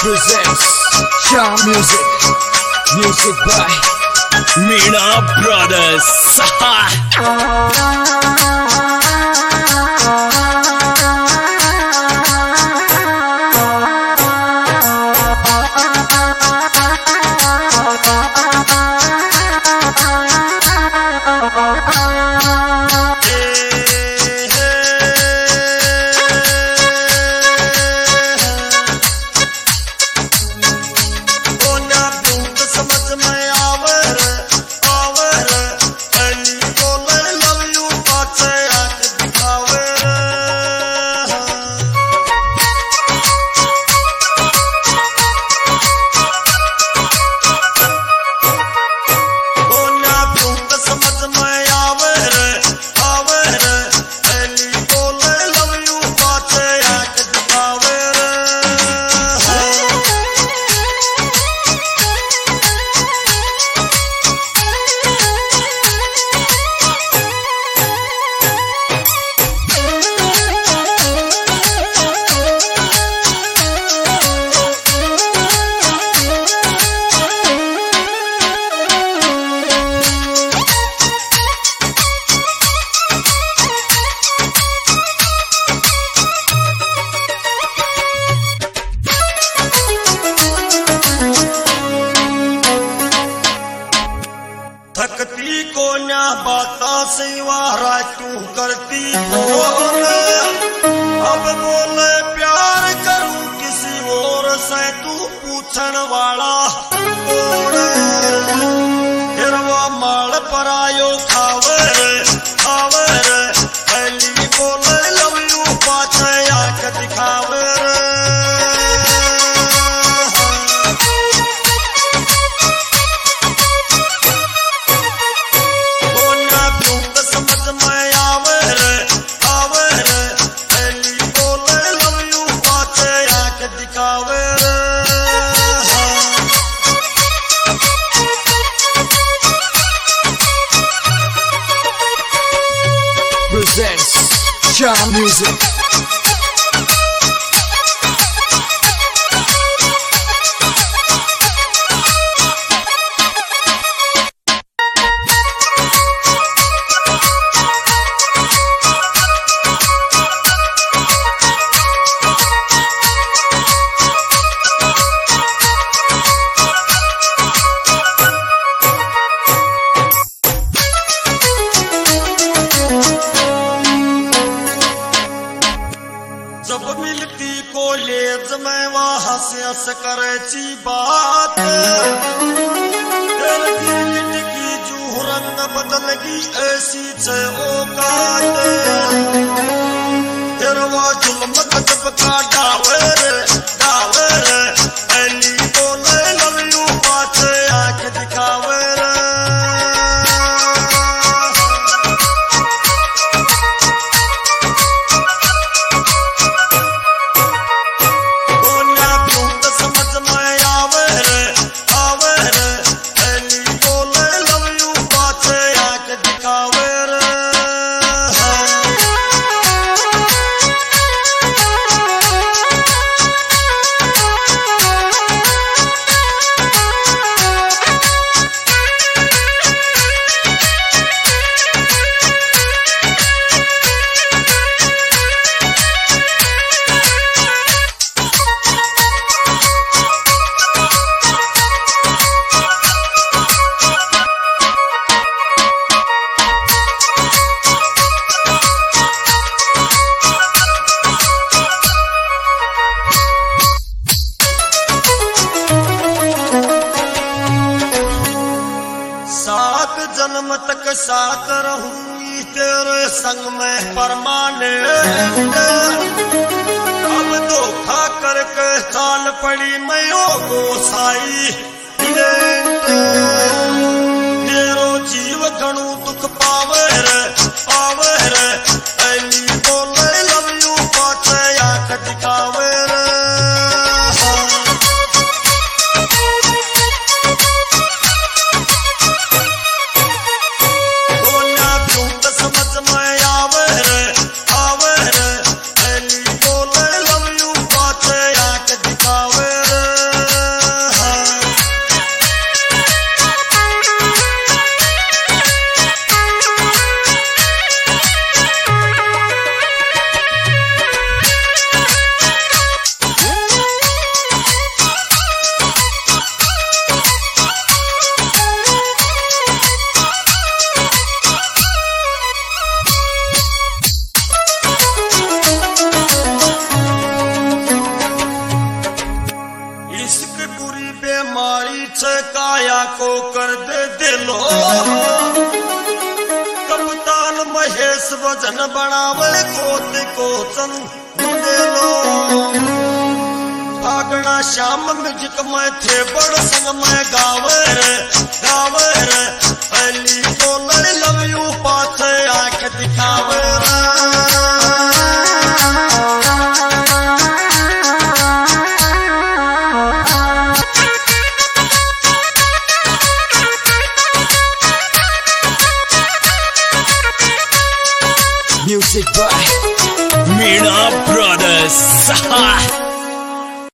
presents Shah Music. Music by Meena Brothers. थकती को ना बाता सिवारा क्यों करती फोन। अब बोले प्यार करूं किसी और से तू पूछन वाला कौन। फिर वो माल पर आयो खावर खावर पहली बोले लव यू पाछे आंख दिखावर। Presents Shah Music. जब मिलती कॉलेज में वहाँ हंस करे बात। तेरे दिल की जू रंग बदलगी ऐसी से औकात। तेरा वो जुल्म जब का डावर डावर पहली बोले लव यू पाछे आंख दिखावर। जन्म तक साथ रहूंगी तेरे संग में परमानेंट। अब धोखा करके चाल पड़ी मैं गोसाई। तेरो जीव घणु दुख पावर पावर पहली बोले लव यू पाछे आंख दिखावर। आवर पहली बोले लव यू पाछे आंख दिखावर। को कर दे दिलो कप्तान महेश वजन बनावे कोति को चन लो फागणा श्याम म्यूजिक में थे बड़ संग में गावे रे पहली बोले लव यू पाछे आंख दिखावे Music by Meena Brothers.